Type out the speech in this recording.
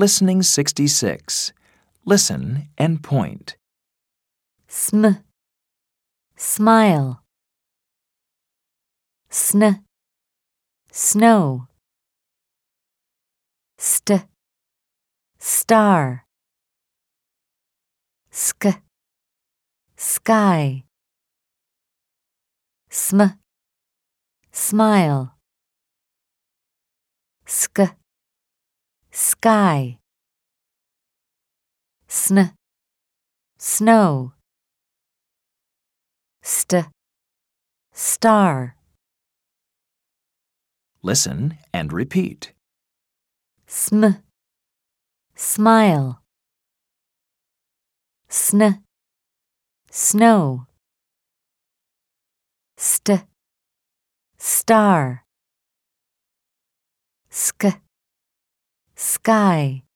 Listening 66. Listen and point. Sm, smile. Sn, snow. St, star. Sk, sky. Sm, smile. Sk, sky. Sn, snow. St, star. Listen and repeat. Sm, smile. Sn, snow. St, star. Sk, sky.